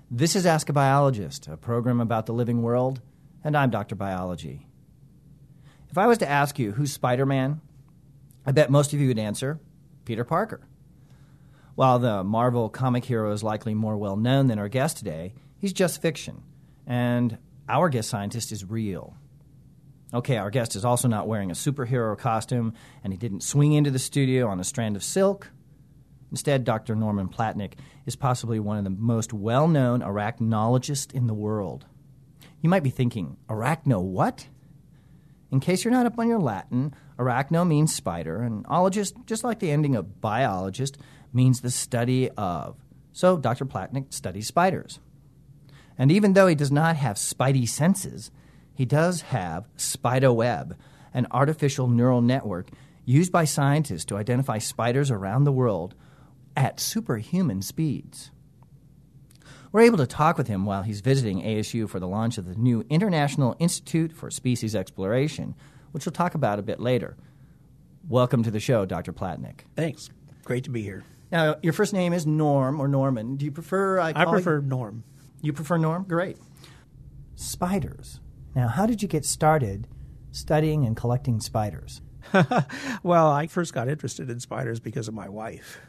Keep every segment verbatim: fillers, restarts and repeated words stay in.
This is Ask a Biologist, a program about the living world, and I'm Doctor Biology. If I was to ask you who's Spider-Man, I bet most of you would answer Peter Parker. While the Marvel comic hero is likely more well-known than our guest today, he's just fiction, and our guest scientist is real. Okay, our guest is also not wearing a superhero costume, and he didn't swing into the studio on a strand of silk. Instead, Doctor Norman Platnick is possibly one of the most well-known arachnologists in the world. You might be thinking, arachno what? In case you're not up on your Latin, arachno means spider, and ologist, just like the ending of biologist, means the study of. So Doctor Platnick studies spiders. And even though he does not have spidey senses, he does have SpiderWeb, an artificial neural network used by scientists to identify spiders around the world at superhuman speeds. We're able to talk with him while he's visiting A S U for the launch of the new International Institute for Species Exploration, which we'll talk about a bit later. Welcome to the show, Doctor Platnick. Thanks. Great to be here. Now, your first name is Norm or Norman. Do you prefer... I, I prefer you? Norm. You prefer Norm? Great. Spiders. Now, how did you get started studying and collecting spiders? Well, I first got interested in spiders because of my wife.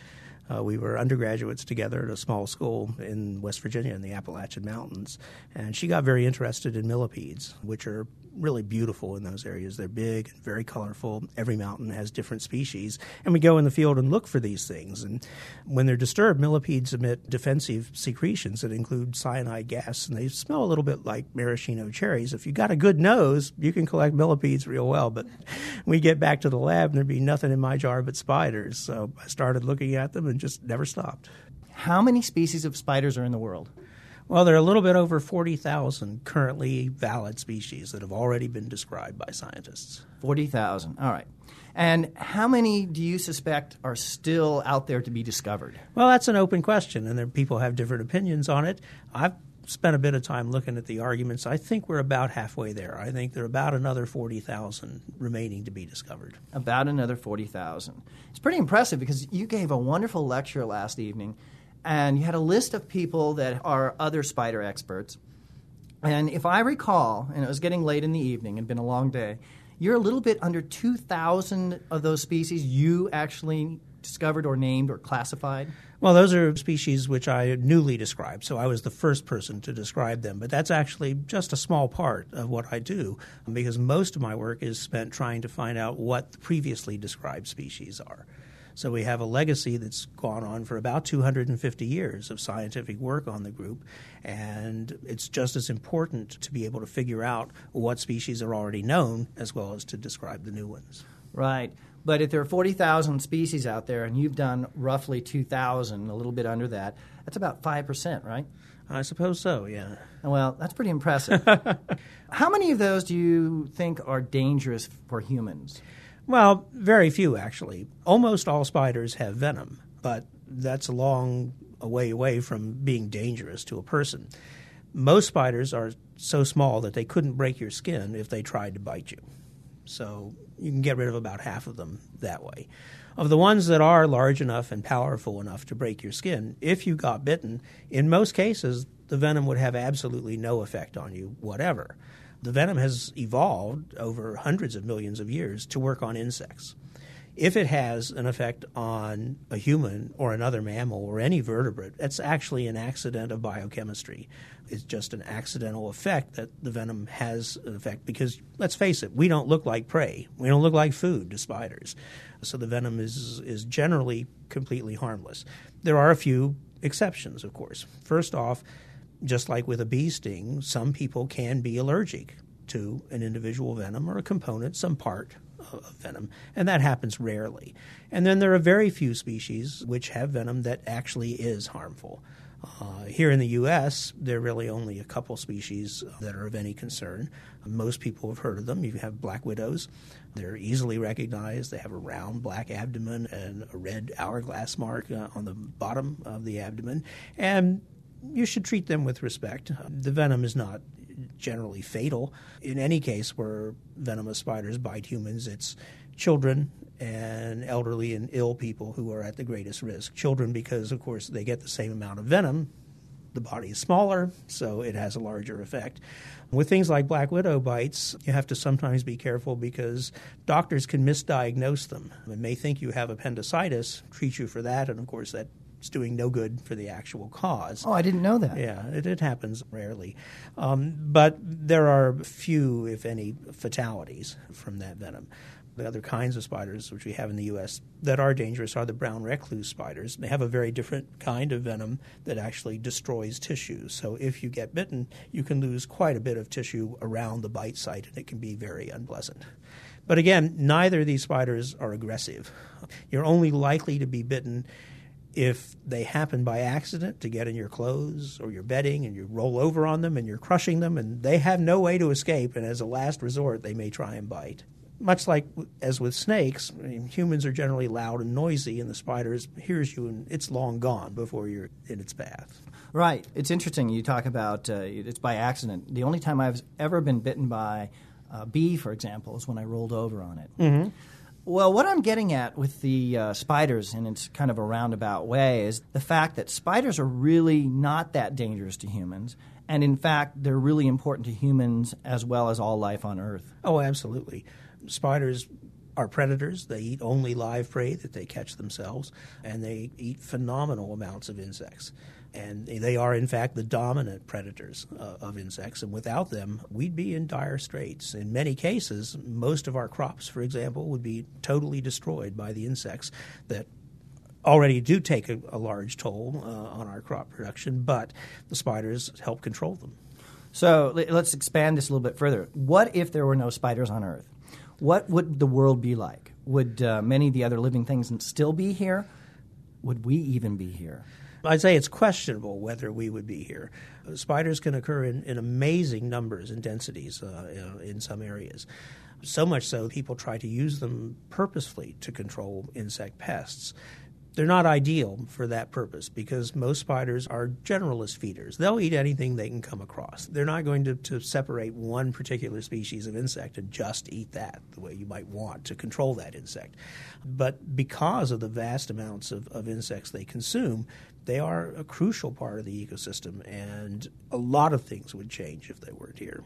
Uh, we were undergraduates together at a small school in West Virginia in the Appalachian Mountains, and she got very interested in millipedes, which are really beautiful in those areas. They're big and very colorful. Every mountain has different species, and we go in the field and look for these things. And when they're disturbed, millipedes emit defensive secretions that include cyanide gas, and they smell a little bit like maraschino cherries. If you got a good nose, you can collect millipedes real well, but we get back to the lab and there'd be nothing in my jar but spiders. So I started looking at them and just never stopped. How many species of spiders are in the world? Well, there are a little bit over forty thousand currently valid species that have already been described by scientists. forty thousand. All right. And how many do you suspect are still out there to be discovered? Well, that's an open question, and there, people have different opinions on it. I've spent a bit of time looking at the arguments. I think we're about halfway there. I think there are about another forty thousand remaining to be discovered. About another forty thousand. It's pretty impressive because you gave a wonderful lecture last evening, and you had a list of people that are other spider experts. And if I recall, and it was getting late in the evening, it had been a long day, you're a little bit under two thousand of those species you actually discovered or named or classified? Well, those are species which I newly described, so I was the first person to describe them. But that's actually just a small part of what I do, because most of my work is spent trying to find out what the previously described species are. So we have a legacy that's gone on for about two hundred fifty years of scientific work on the group, and it's just as important to be able to figure out what species are already known as well as to describe the new ones. Right. But if there are forty thousand species out there and you've done roughly two thousand, a little bit under that, that's about five percent, right? I suppose so, yeah. Well, that's pretty impressive. How many of those do you think are dangerous for humans? Well, very few, actually. Almost all spiders have venom, but that's a long a way away from being dangerous to a person. Most spiders are so small that they couldn't break your skin if they tried to bite you. So you can get rid of about half of them that way. Of the ones that are large enough and powerful enough to break your skin, if you got bitten, in most cases, the venom would have absolutely no effect on you whatever. The venom has evolved over hundreds of millions of years to work on insects. If it has an effect on a human or another mammal or any vertebrate, that's actually an accident of biochemistry. It's just an accidental effect that the venom has an effect because, let's face it, we don't look like prey. We don't look like food to spiders. So the venom is is generally completely harmless. There are a few exceptions, of course. First off, just like with a bee sting, some people can be allergic to an individual venom or a component, some part of venom, and that happens rarely. And then there are very few species which have venom that actually is harmful. Uh, here in the U S, there are really only a couple species that are of any concern. Most people have heard of them. You have black widows. They're easily recognized. They have a round black abdomen and a red hourglass mark uh, on the bottom of the abdomen. And you should treat them with respect. The venom is not generally fatal. In any case where venomous spiders bite humans, it's children and elderly and ill people who are at the greatest risk. Children because, of course, they get the same amount of venom. The body is smaller, so it has a larger effect. With things like black widow bites, you have to sometimes be careful because doctors can misdiagnose them. They may think you have appendicitis, treat you for that, and of course that's doing no good for the actual cause. Oh, I didn't know that. Yeah, it, it happens rarely. Um, but there are few, if any, fatalities from that venom. The other kinds of spiders which we have in the U S that are dangerous are the brown recluse spiders. They have a very different kind of venom that actually destroys tissue. So if you get bitten, you can lose quite a bit of tissue around the bite site, and it can be very unpleasant. But again, neither of these spiders are aggressive. You're only likely to be bitten if they happen by accident to get in your clothes or your bedding and you roll over on them and you're crushing them and they have no way to escape, and as a last resort, they may try and bite. Much like as with snakes, I mean, humans are generally loud and noisy, and the spider hears you and it's long gone before you're in its path. Right. It's interesting. You talk about uh, it's by accident. The only time I've ever been bitten by a bee, for example, is when I rolled over on it. Mm-hmm. Well, what I'm getting at with the uh, spiders, and it's kind of a roundabout way, is the fact that spiders are really not that dangerous to humans. And in fact, they're really important to humans as well as all life on Earth. Oh, absolutely. Spiders are predators. They eat only live prey that they catch themselves, and they eat phenomenal amounts of insects. And they are, in fact, the dominant predators uh, of insects, and without them, we'd be in dire straits. In many cases, most of our crops, for example, would be totally destroyed by the insects that already do take a, a large toll uh, on our crop production, but the spiders help control them. So let's expand this a little bit further. What if there were no spiders on Earth? What would the world be like? Would uh, many of the other living things still be here? Would we even be here? I'd say it's questionable whether we would be here. Uh, spiders can occur in, in amazing numbers and densities uh, you know, in some areas. So much so, people try to use them purposefully to control insect pests. They're not ideal for that purpose because most spiders are generalist feeders. They'll eat anything they can come across. They're not going to, to separate one particular species of insect and just eat that the way you might want to control that insect. But because of the vast amounts of, of insects they consume, they are a crucial part of the ecosystem, and a lot of things would change if they weren't here.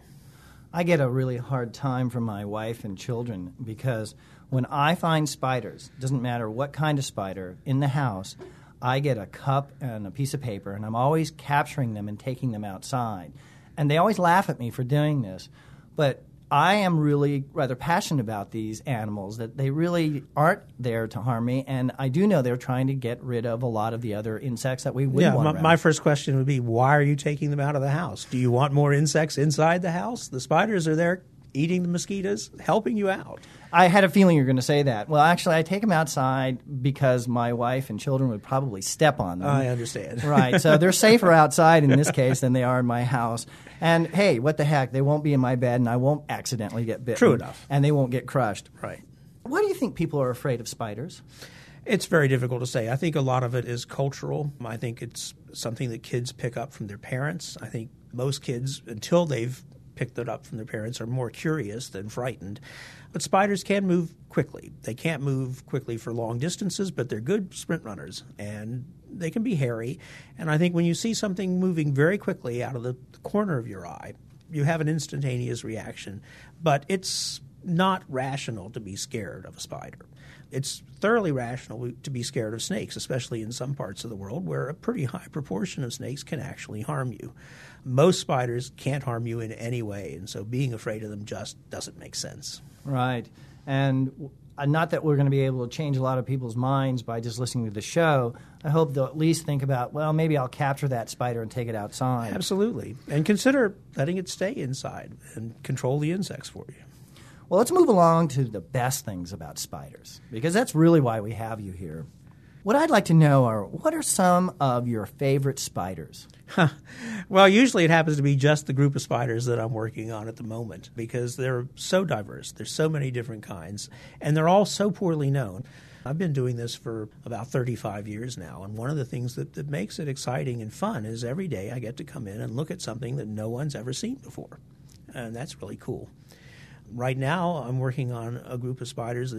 I get a really hard time from my wife and children because when I find spiders, doesn't matter what kind of spider, in the house, I get a cup and a piece of paper, and I'm always capturing them and taking them outside. And they always laugh at me for doing this. But I am really rather passionate about these animals, that they really aren't there to harm me, and I do know they're trying to get rid of a lot of the other insects that we would yeah, want my, around. my first question would be, why are you taking them out of the house? Do you want more insects inside the house? The spiders are there eating the mosquitoes, helping you out. I had a feeling you were going to say that. Well, actually, I take them outside because my wife and children would probably step on them. I understand. Right. So they're safer outside in this case than they are in my house. And, hey, what the heck? They won't be in my bed, and I won't accidentally get bitten. True enough. And they won't get crushed. Right. Why do you think people are afraid of spiders? It's very difficult to say. I think a lot of it is cultural. I think it's something that kids pick up from their parents. I think most kids, until they've picked it up from their parents, are more curious than frightened. But spiders can move quickly. They can't move quickly for long distances, but they're good sprint runners, and they can be hairy. And I think when you see something moving very quickly out of the corner of your eye, you have an instantaneous reaction. But it's not rational to be scared of a spider. It's thoroughly rational to be scared of snakes, especially in some parts of the world where a pretty high proportion of snakes can actually harm you. Most spiders can't harm you in any way, and so being afraid of them just doesn't make sense. Right. And not that we're going to be able to change a lot of people's minds by just listening to the show. I hope they'll at least think about, well, maybe I'll capture that spider and take it outside. Absolutely. And consider letting it stay inside and control the insects for you. Well, let's move along to the best things about spiders, because that's really why we have you here. What I'd like to know are, what are some of your favorite spiders? Huh. Well, usually it happens to be just the group of spiders that I'm working on at the moment, because they're so diverse. There's so many different kinds, and they're all so poorly known. I've been doing this for about thirty-five years now, and one of the things that, that makes it exciting and fun is every day I get to come in and look at something that no one's ever seen before, and that's really cool. Right now, I'm working on a group of spiders that's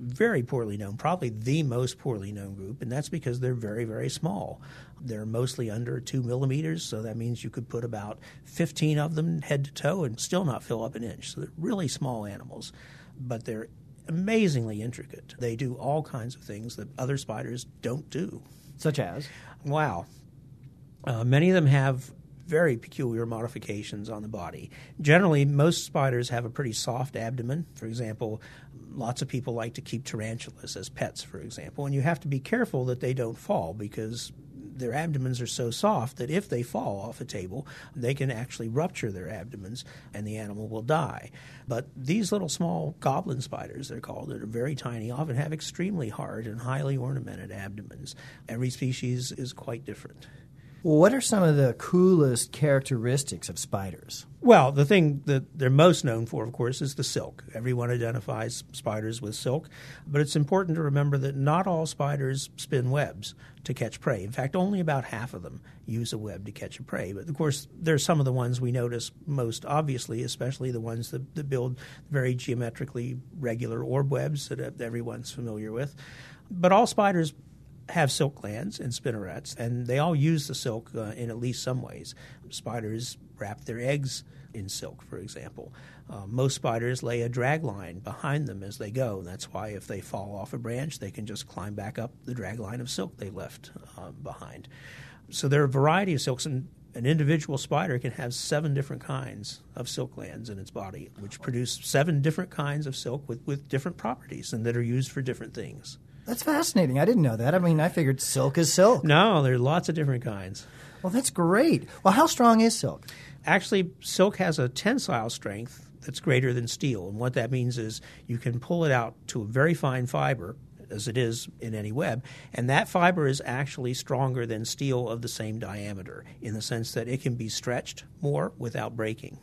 very poorly known, probably the most poorly known group, and that's because they're very, very small. They're mostly under two millimeters, so that means you could put about fifteen of them head to toe and still not fill up an inch. So they're really small animals, but they're amazingly intricate. They do all kinds of things that other spiders don't do. Such as? Wow. Uh, many of them have very peculiar modifications on the body. Generally, most spiders have a pretty soft abdomen. For example, lots of people like to keep tarantulas as pets, for example, and you have to be careful that they don't fall because their abdomens are so soft that if they fall off a table, they can actually rupture their abdomens and the animal will die. But these little small goblin spiders, they're called, that are very tiny, often have extremely hard and highly ornamented abdomens. Every species is quite different. Well, what are some of the coolest characteristics of spiders? Well, the thing that they're most known for, of course, is the silk. Everyone identifies spiders with silk, but it's important to remember that not all spiders spin webs to catch prey. In fact, only about half of them use a web to catch a prey. But, of course, there's some of the ones we notice most obviously, especially the ones that, that build very geometrically regular orb webs that everyone's familiar with. But all spiders have silk glands and spinnerets, and they all use the silk uh, in at least some ways. Spiders wrap their eggs in silk, for example. Uh, most spiders lay a drag line behind them as they go. That's why if they fall off a branch, they can just climb back up the drag line of silk they left uh, behind. So there are a variety of silks, and an individual spider can have seven different kinds of silk glands in its body, which produce seven different kinds of silk with, with different properties and that are used for different things. That's fascinating. I didn't know that. I mean, I figured silk is silk. No, there are lots of different kinds. Well, that's great. Well, how strong is silk? Actually, silk has a tensile strength that's greater than steel. And what that means is you can pull it out to a very fine fiber, as it is in any web, and that fiber is actually stronger than steel of the same diameter in the sense that it can be stretched more without breaking.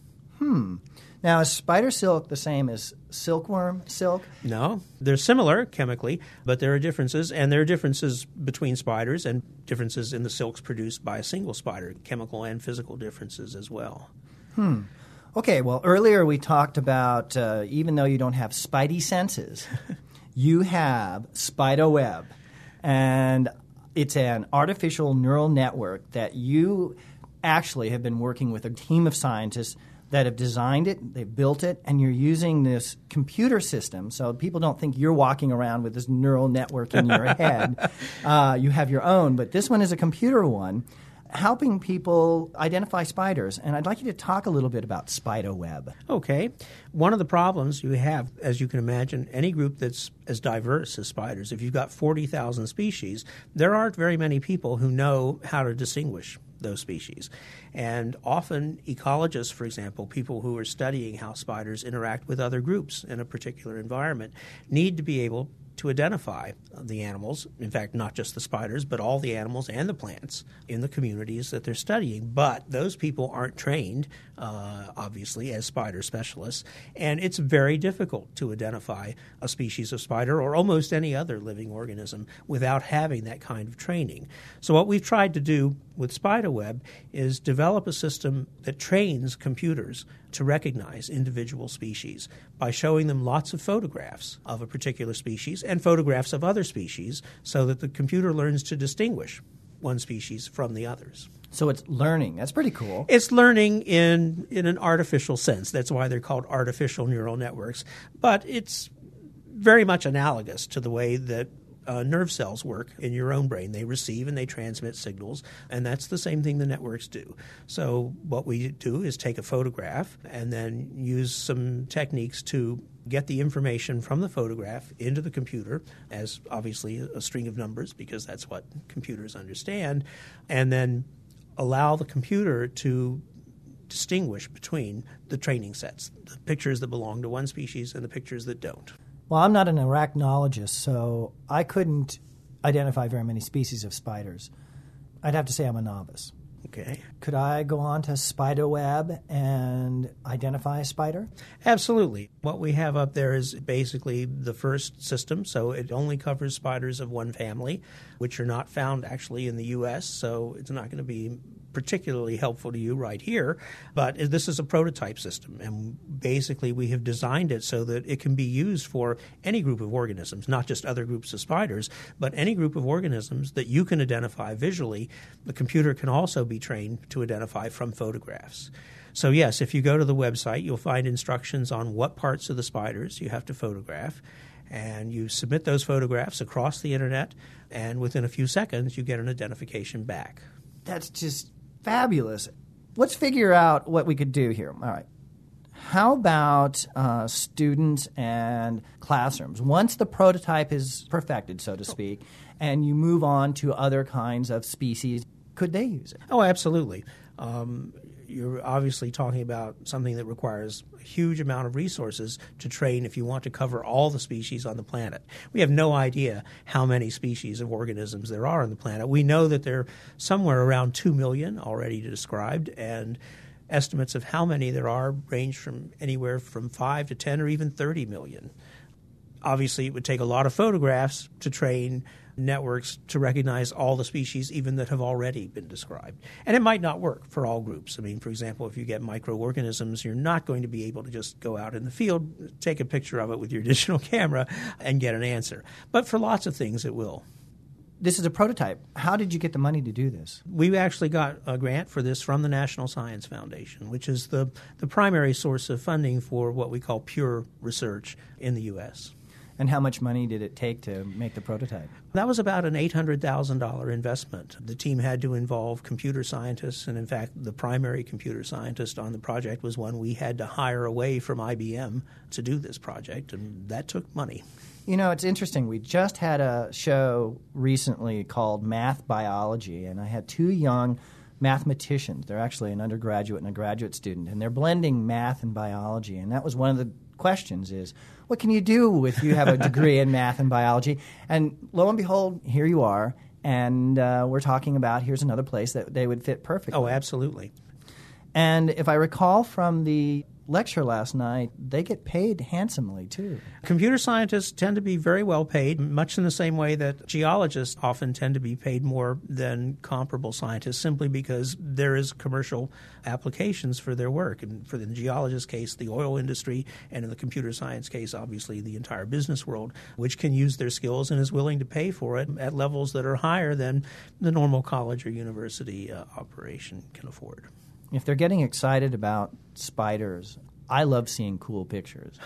Hmm. Now, is spider silk the same as silkworm silk? No. They're similar chemically, but there are differences, and there are differences between spiders and differences in the silks produced by a single spider, chemical and physical differences as well. Hmm. Okay, well, earlier we talked about uh, even though you don't have spidey senses, you have spider web, and it's an artificial neural network that you actually have been working with a team of scientists that have designed it, they've built it, and you're using this computer system so people don't think you're walking around with this neural network in your head. Uh, you have your own, but this one is a computer one, helping people identify spiders. And I'd like you to talk a little bit about spider web. Okay. One of the problems you have, as you can imagine, any group that's as diverse as spiders, if you've got forty thousand species, there aren't very many people who know how to distinguish those species. And often ecologists, for example, people who are studying how spiders interact with other groups in a particular environment, need to be able to identify the animals, in fact, not just the spiders, but all the animals and the plants in the communities that they're studying. But those people aren't trained, uh, obviously, as spider specialists, and it's very difficult to identify a species of spider or almost any other living organism without having that kind of training. So what we've tried to do with SpiderWeb is develop a system that trains computers to recognize individual species by showing them lots of photographs of a particular species and photographs of other species so that the computer learns to distinguish one species from the others. So it's learning. That's pretty cool. It's learning in, in an artificial sense. That's why they're called artificial neural networks. But it's very much analogous to the way that Uh, nerve cells work in your own brain. They receive and they transmit signals, and that's the same thing the networks do. So what we do is take a photograph and then use some techniques to get the information from the photograph into the computer as obviously a string of numbers, because that's what computers understand, and then allow the computer to distinguish between the training sets, the pictures that belong to one species and the pictures that don't. Well, I'm not an arachnologist, so I couldn't identify very many species of spiders. I'd have to say I'm a novice. Okay. Could I go on to SpiderWeb and identify a spider? Absolutely. What we have up there is basically the first system, so it only covers spiders of one family, which are not found actually in the U S, so it's not going to be particularly helpful to you right here, but this is a prototype system, and basically we have designed it so that it can be used for any group of organisms, not just other groups of spiders, but any group of organisms that you can identify visually. The computer can also be trained to identify from photographs. So yes, if you go to the website, you'll find instructions on what parts of the spiders you have to photograph, and you submit those photographs across the internet, and within a few seconds you get an identification back. That's just fabulous. Let's figure out what we could do here. All right. How about uh, students and classrooms? Once the prototype is perfected, so to speak, and you move on to other kinds of species, could they use it? Oh, absolutely. Um, you're obviously talking about something that requires a huge amount of resources to train if you want to cover all the species on the planet. We have no idea how many species of organisms there are on the planet. We know that there are somewhere around two million already described, and estimates of how many there are range from anywhere from five to ten or even thirty million. Obviously, it would take a lot of photographs to train networks to recognize all the species even that have already been described. And it might not work for all groups. I mean, for example, if you get microorganisms, you're not going to be able to just go out in the field, take a picture of it with your digital camera, and get an answer. But for lots of things, it will. This is a prototype. How did you get the money to do this? We actually got a grant for this from the National Science Foundation, which is the, the primary source of funding for what we call pure research in the U S And how much money did it take to make the prototype? That was about an eight hundred thousand dollars investment. The team had to involve computer scientists, and in fact, the primary computer scientist on the project was one we had to hire away from I B M to do this project, and that took money. You know, it's interesting. We just had a show recently called Math Biology, and I had two young mathematicians. They're actually an undergraduate and a graduate student, and they're blending math and biology. And that was one of the questions is, what can you do if you have a degree in math and biology? And lo and behold, here you are, and uh, we're talking about here's another place that they would fit perfectly. Oh, absolutely. And if I recall from the lecture last night, they get paid handsomely, too. Computer scientists tend to be very well paid, much in the same way that geologists often tend to be paid more than comparable scientists, simply because there is commercial applications for their work. And for the geologist case, the oil industry, and in the computer science case, obviously the entire business world, which can use their skills and is willing to pay for it at levels that are higher than the normal college or university uh, operation can afford. If they're getting excited about spiders, I love seeing cool pictures.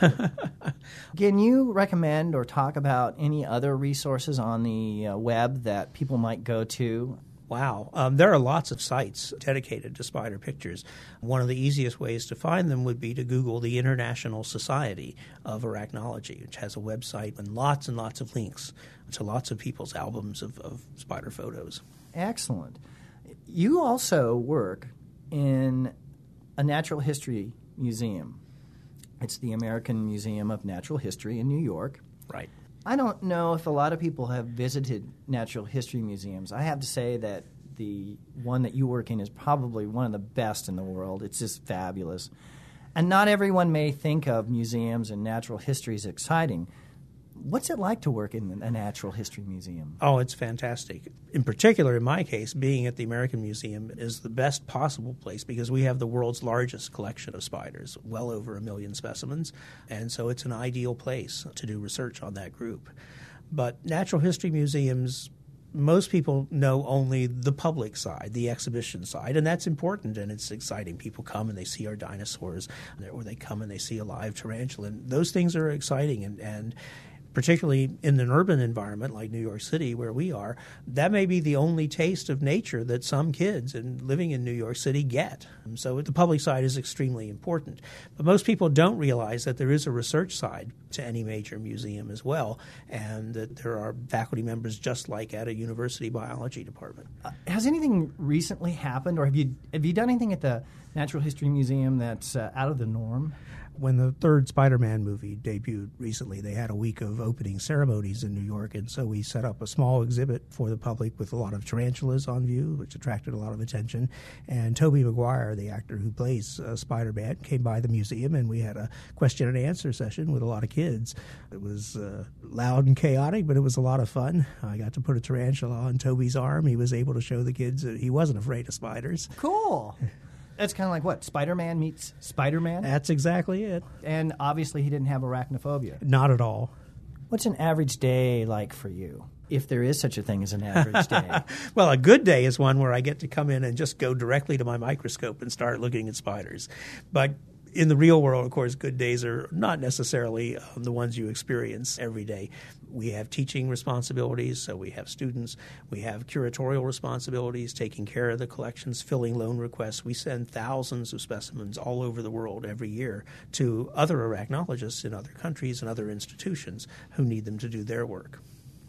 Can you recommend or talk about any other resources on the uh, web that people might go to? Wow. Um, there are lots of sites dedicated to spider pictures. One of the easiest ways to find them would be to Google the International Society of Arachnology, which has a website and lots and lots of links to lots of people's albums of, of spider photos. Excellent. You also work in a natural history museum. It's the American Museum of Natural History in New York. Right. I don't know if a lot of people have visited natural history museums. I have to say that the one that you work in is probably one of the best in the world. It's just fabulous. And not everyone may think of museums and natural history as exciting. What's it like to work in a natural history museum? Oh, it's fantastic. In particular, in my case, being at the American Museum is the best possible place because we have the world's largest collection of spiders, well over a million specimens, and so it's an ideal place to do research on that group. But natural history museums, most people know only the public side, the exhibition side, and that's important and it's exciting. People come and they see our dinosaurs, or they come and they see a live tarantula, and those things are exciting, and, and particularly in an urban environment like New York City where we are, that may be the only taste of nature that some kids in, living in New York City get. And so the public side is extremely important. But most people don't realize that there is a research side to any major museum as well, and that there are faculty members just like at a university biology department. Uh, has anything recently happened, or have you have you done anything at the Natural History Museum that's uh, out of the norm? When the third Spider-Man movie debuted recently, they had a week of opening ceremonies in New York, and so we set up a small exhibit for the public with a lot of tarantulas on view, which attracted a lot of attention. And Tobey Maguire, the actor who plays uh, Spider-Man, came by the museum, and we had a question and answer session with a lot of kids. It was uh, loud and chaotic, but it was a lot of fun. I got to put a tarantula on Tobey's arm. He was able to show the kids that he wasn't afraid of spiders. Cool. That's kind of like what? Spider-Man meets Spider-Man? That's exactly it. And obviously he didn't have arachnophobia. Not at all. What's an average day like for you, if there is such a thing as an average day? Well, a good day is one where I get to come in and just go directly to my microscope and start looking at spiders. But in the real world, of course, good days are not necessarily um, the ones you experience every day. We have teaching responsibilities, so we have students. We have curatorial responsibilities, taking care of the collections, filling loan requests. We send thousands of specimens all over the world every year to other arachnologists in other countries and other institutions who need them to do their work.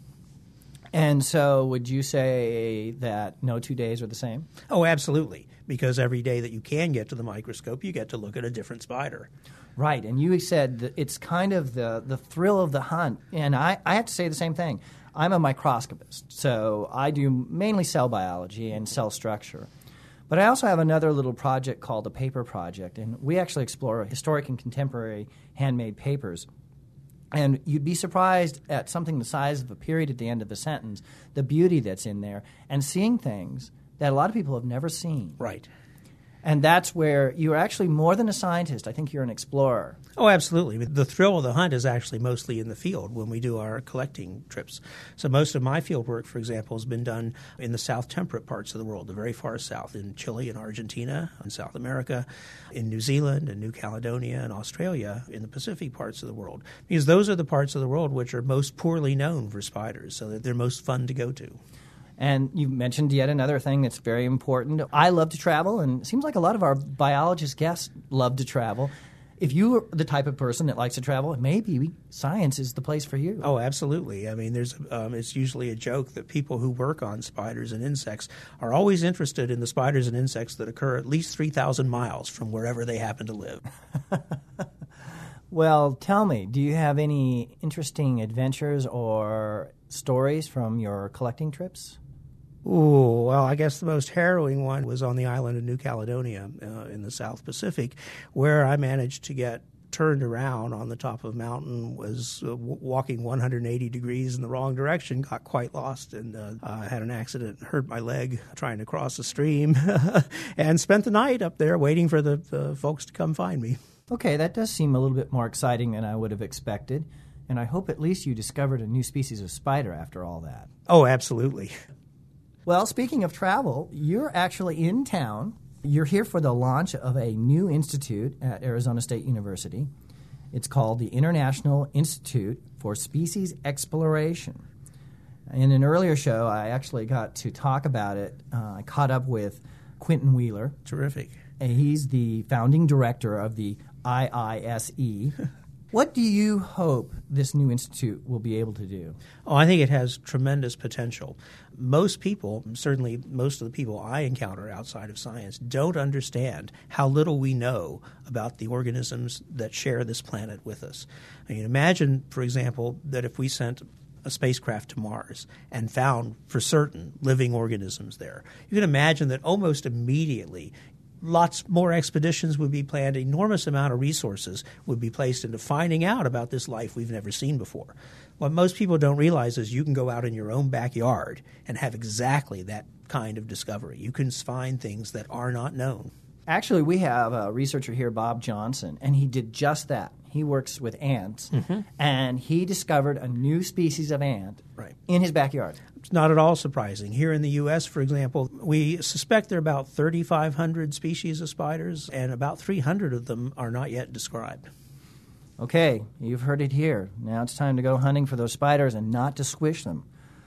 And so would you say that no two days are the same? Oh, absolutely, because every day that you can get to the microscope, you get to look at a different spider. Right, and you said that it's kind of the, the thrill of the hunt, and I, I have to say the same thing. I'm a microscopist, so I do mainly cell biology and cell structure. But I also have another little project called the Paper Project, and we actually explore historic and contemporary handmade papers. And you'd be surprised at something the size of a period at the end of the sentence, the beauty that's in there, and seeing things that a lot of people have never seen. Right. And that's where you're actually more than a scientist. I think you're an explorer. Oh, absolutely. The thrill of the hunt is actually mostly in the field when we do our collecting trips. So most of my field work, for example, has been done in the south temperate parts of the world, the very far south, in Chile and Argentina, in South America, in New Zealand and New Caledonia and Australia, in the Pacific parts of the world. Because those are the parts of the world which are most poorly known for spiders, so that they're most fun to go to. And you mentioned yet another thing that's very important. I love to travel, and it seems like a lot of our biologist guests love to travel. If you're the type of person that likes to travel, maybe science is the place for you. Oh, absolutely. I mean, there's um, it's usually a joke that people who work on spiders and insects are always interested in the spiders and insects that occur at least three thousand miles from wherever they happen to live. Well, tell me, do you have any interesting adventures or stories from your collecting trips? Ooh, well, I guess the most harrowing one was on the island of New Caledonia uh, in the South Pacific, where I managed to get turned around on the top of a mountain, was uh, w- walking one hundred eighty degrees in the wrong direction, got quite lost, and uh, uh, had an accident, hurt my leg trying to cross the stream, and spent the night up there waiting for the, the folks to come find me. Okay, that does seem a little bit more exciting than I would have expected, and I hope at least you discovered a new species of spider after all that. Oh, absolutely. Well, speaking of travel, you're actually in town. You're here for the launch of a new institute at Arizona State University. It's called the International Institute for Species Exploration. In an earlier show, I actually got to talk about it. Uh, I caught up with Quentin Wheeler. Terrific. And he's the founding director of the I I S E. What do you hope this new institute will be able to do? Oh, I think it has tremendous potential. Most people, certainly most of the people I encounter outside of science, don't understand how little we know about the organisms that share this planet with us. I mean, imagine, for example, that if we sent a spacecraft to Mars and found for certain living organisms there, you can imagine that almost immediately lots more expeditions would be planned. An enormous amount of resources would be placed into finding out about this life we've never seen before. What most people don't realize is you can go out in your own backyard and have exactly that kind of discovery. You can find things that are not known. Actually, we have a researcher here, Bob Johnson, and he did just that. He works with ants, mm-hmm. and he discovered a new species of ant right. in his backyard. It's not at all surprising. Here in the U S, for example, we suspect there are about thirty-five hundred species of spiders, and about three hundred of them are not yet described. Okay, you've heard it here. Now it's time to go hunting for those spiders and not to squish them.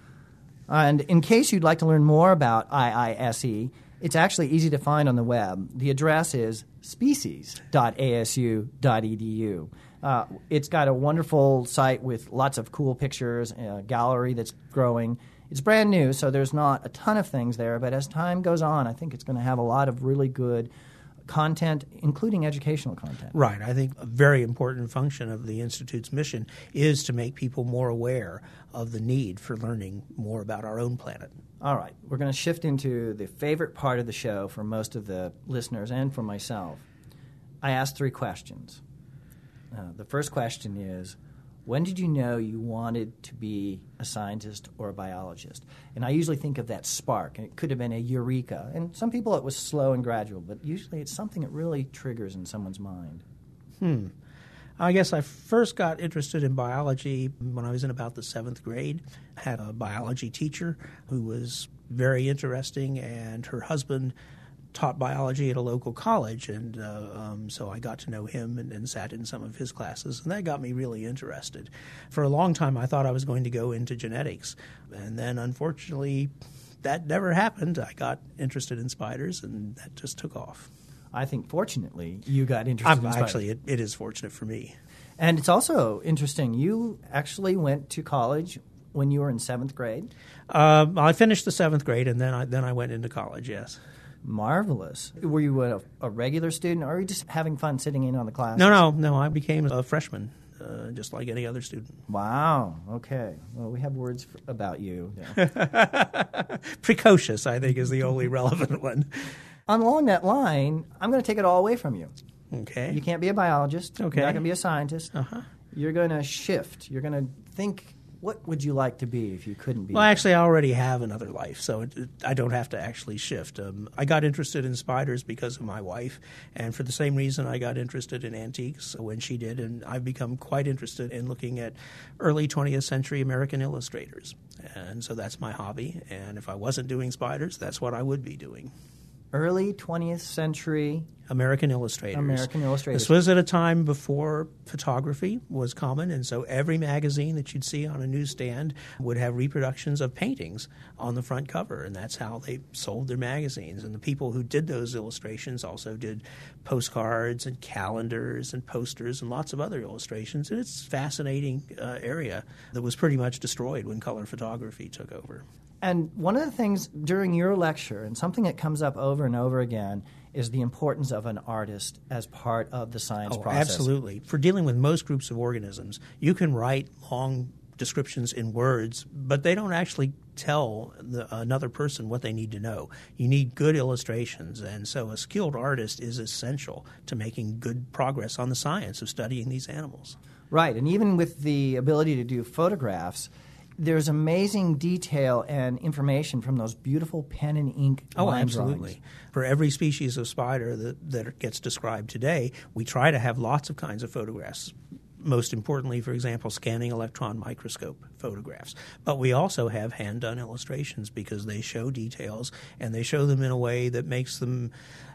And in case you'd like to learn more about I I S E, it's actually easy to find on the web. The address is species dot A S U dot E D U. Uh, it's got a wonderful site with lots of cool pictures, a gallery that's growing. It's brand new, so there's not a ton of things there, but as time goes on, I think it's going to have a lot of really good content, including educational content. Right. I think a very important function of the Institute's mission is to make people more aware of the need for learning more about our own planet. All right. We're going to shift into the favorite part of the show for most of the listeners and for myself. I asked three questions. Uh, the first question is, when did you know you wanted to be a scientist or a biologist? And I usually think of that spark. It could have been a eureka. And some people it was slow and gradual, but usually it's something that really triggers in someone's mind. Hmm. I guess I first got interested in biology when I was in about the seventh grade. I had a biology teacher who was very interesting, and her husband taught biology at a local college, and uh, um, so I got to know him and, and sat in some of his classes, and that got me really interested. For a long time, I thought I was going to go into genetics, and then unfortunately, that never happened. I got interested in spiders, and that just took off. I think, fortunately, you got interested I'm, in spiders. Actually, it, it is fortunate for me. And it's also interesting, you actually went to college when you were in seventh grade? Uh, I finished the seventh grade, and then I, then I went into college, yes. Marvelous. Were you a, a regular student, or were you just having fun sitting in on the classes? No, no, no. I became a freshman, uh, just like any other student. Wow. Okay. Well, we have words for, about you. Precocious, I think, is the only relevant one. Along that line, I'm going to take it all away from you. Okay. You can't be a biologist. Okay. You're not going to be a scientist. Uh-huh. You're going to shift. You're going to think, what would you like to be if you couldn't be? Well, actually, I already have another life, so it, it, I don't have to actually shift. Um, I got interested in spiders because of my wife, and for the same reason I got interested in antiques when she did, and I've become quite interested in looking at early twentieth century American illustrators. And so that's my hobby, and if I wasn't doing spiders, that's what I would be doing. Early twentieth century American illustrators. American illustrators. This was at a time before photography was common, and so every magazine that you'd see on a newsstand would have reproductions of paintings on the front cover, and that's how they sold their magazines. And the people who did those illustrations also did postcards and calendars and posters and lots of other illustrations. And it's a fascinating uh, area that was pretty much destroyed when color photography took over. And one of the things during your lecture, and something that comes up over and over again, is the importance of an artist as part of the science oh, process. Absolutely. For dealing with most groups of organisms, you can write long descriptions in words, but they don't actually tell the, another person what they need to know. You need good illustrations, and so a skilled artist is essential to making good progress on the science of studying these animals. Right, and even with the ability to do photographs, there's amazing detail and information from those beautiful pen and ink Oh, line absolutely. drawings. For every species of spider that, that gets described today, we try to have lots of kinds of photographs. Most importantly, for example, scanning electron microscope photographs. But we also have hand-done illustrations because they show details, and they show them in a way that makes them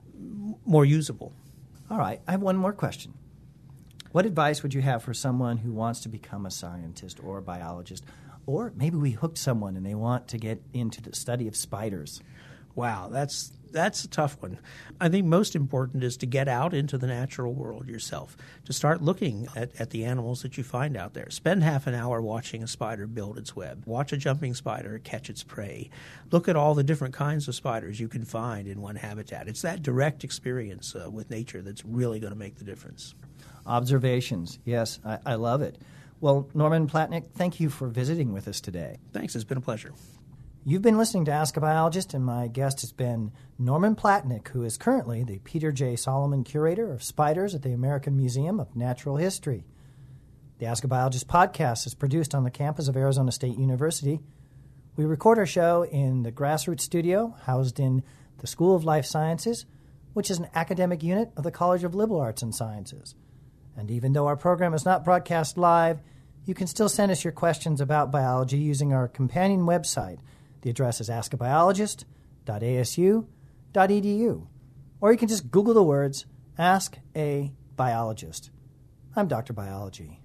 more usable. All right, I have one more question. What advice would you have for someone who wants to become a scientist or a biologist? Or maybe we hooked someone and they want to get into the study of spiders. Wow, that's that's a tough one. I think most important is to get out into the natural world yourself, to start looking at, at the animals that you find out there. Spend half an hour watching a spider build its web. Watch a jumping spider catch its prey. Look at all the different kinds of spiders you can find in one habitat. It's that direct experience uh, with nature that's really going to make the difference. Observations. Yes, I, I love it. Well, Norman Platnick, thank you for visiting with us today. Thanks. It's been a pleasure. You've been listening to Ask a Biologist, and my guest has been Norman Platnick, who is currently the Peter J. Solomon Curator of Spiders at the American Museum of Natural History. The Ask a Biologist podcast is produced on the campus of Arizona State University. We record our show in the Grassroots Studio, housed in the School of Life Sciences, which is an academic unit of the College of Liberal Arts and Sciences. And even though our program is not broadcast live, you can still send us your questions about biology using our companion website. The address is ask a biologist dot a s u dot e d u. Or you can just Google the words, Ask a Biologist. I'm Doctor Biology.